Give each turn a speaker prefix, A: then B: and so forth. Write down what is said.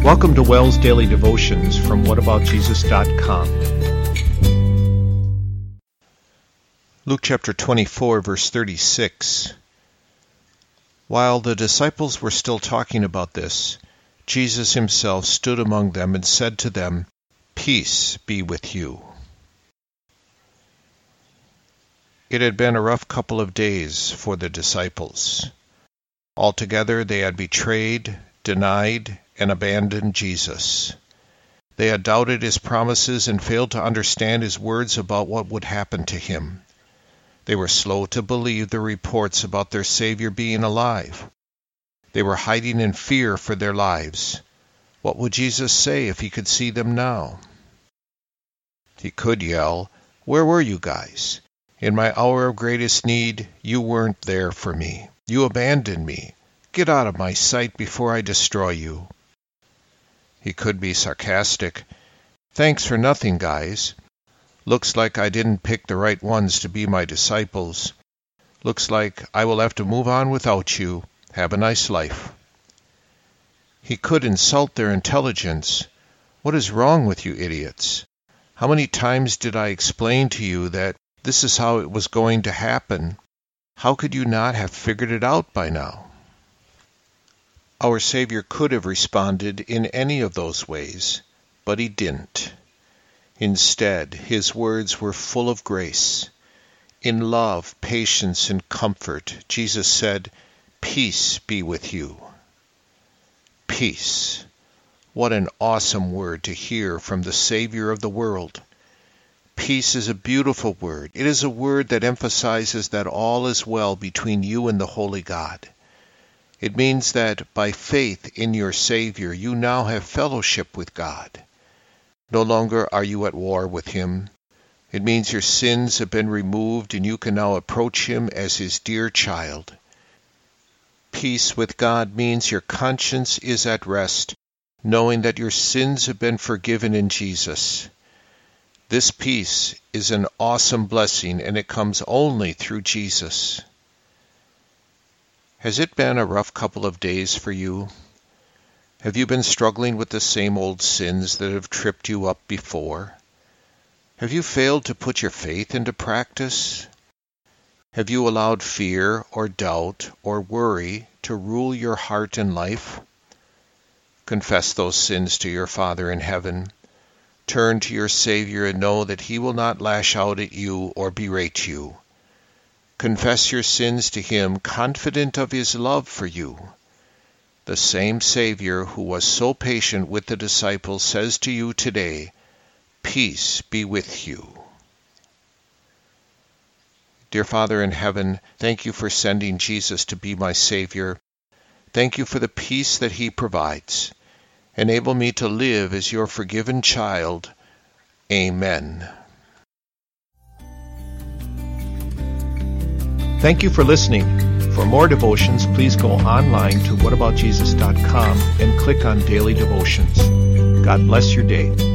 A: Welcome to Wells Daily Devotions from whataboutjesus.com. Luke chapter 24, verse 36. While the disciples were still talking about this, Jesus himself stood among them and said to them, "Peace be with you." It had been a rough couple of days for the disciples. Altogether, they had betrayed, denied, and abandoned Jesus. They had doubted his promises and failed to understand his words about what would happen to him. They were slow to believe the reports about their Savior being alive. They were hiding in fear for their lives. What would Jesus say if he could see them now? He could yell, "Where were you guys? In my hour of greatest need, you weren't there for me. You abandoned me. Get out of my sight before I destroy you." He could be sarcastic. "Thanks for nothing, guys. Looks like I didn't pick the right ones to be my disciples. Looks like I will have to move on without you. Have a nice life." He could insult their intelligence. "What is wrong with you idiots? How many times did I explain to you that this is how it was going to happen? How could you not have figured it out by now?" Our Savior could have responded in any of those ways, but he didn't. Instead, his words were full of grace. In love, patience, and comfort, Jesus said, "Peace be with you." Peace. What an awesome word to hear from the Savior of the world. Peace is a beautiful word. It is a word that emphasizes that all is well between you and the Holy God. It means that by faith in your Savior, you now have fellowship with God. No longer are you at war with him. It means your sins have been removed and you can now approach him as his dear child. Peace with God means your conscience is at rest, knowing that your sins have been forgiven in Jesus. This peace is an awesome blessing, and it comes only through Jesus. Has it been a rough couple of days for you? Have you been struggling with the same old sins that have tripped you up before? Have you failed to put your faith into practice? Have you allowed fear or doubt or worry to rule your heart and life? Confess those sins to your Father in heaven. Turn to your Savior and know that he will not lash out at you or berate you. Confess your sins to him, confident of his love for you. The same Savior who was so patient with the disciples says to you today, "Peace be with you." Dear Father in heaven, thank you for sending Jesus to be my Savior. Thank you for the peace that he provides. Enable me to live as your forgiven child. Amen. Thank you for listening. For more devotions, please go online to whataboutjesus.com and click on Daily Devotions. God bless your day.